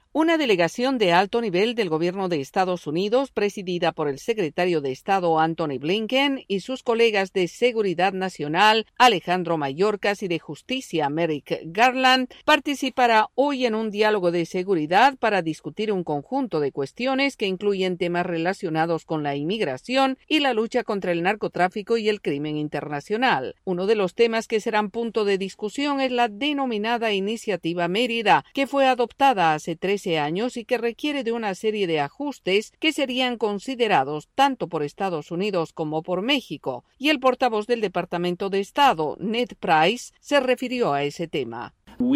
Una delegación de alto nivel del gobierno de Estados Unidos, presidida por el secretario de Estado Antony Blinken y sus colegas de Seguridad Nacional Alejandro Mayorkas y de Justicia Merrick Garland, participará hoy en un diálogo de seguridad para discutir un conjunto de cuestiones que incluyen temas relacionados con la inmigración y la lucha contra el narcotráfico y el crimen internacional. Uno de los temas que serán punto de discusión es la denominada Iniciativa Mérida, que fue adoptada hace 13 años y que requiere de una serie de ajustes que serían considerados tanto por Estados Unidos como por México, y el portavoz del Departamento de Estado, Ned Price, se refirió a ese tema.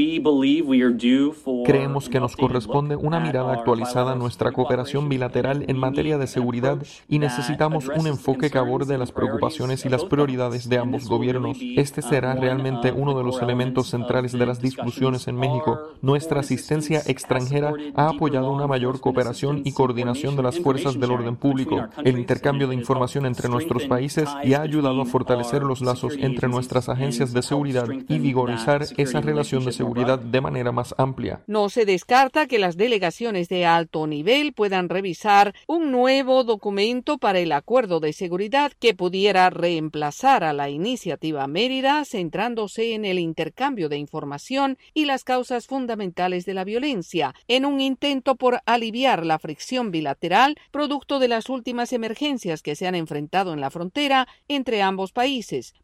Creemos que nos corresponde una mirada actualizada a nuestra cooperación bilateral en materia de seguridad y necesitamos un enfoque que aborde las preocupaciones y las prioridades de ambos gobiernos. Este será realmente uno de los elementos centrales de las discusiones en México. Nuestra asistencia extranjera ha apoyado una mayor cooperación y coordinación de las fuerzas del orden público, el intercambio de información entre nuestros países y ha ayudado a fortalecer los lazos entre nuestras agencias de seguridad y vigorizar esa relación de seguridad de manera más amplia. No se descarta que las delegaciones de alto nivel puedan revisar un nuevo documento para el acuerdo de seguridad que pudiera reemplazar a la Iniciativa Mérida, centrándose en el intercambio de información y las causas fundamentales de la violencia, en un intento por aliviar la fricción bilateral producto de las últimas emergencias que se han enfrentado en la frontera entre ambos países,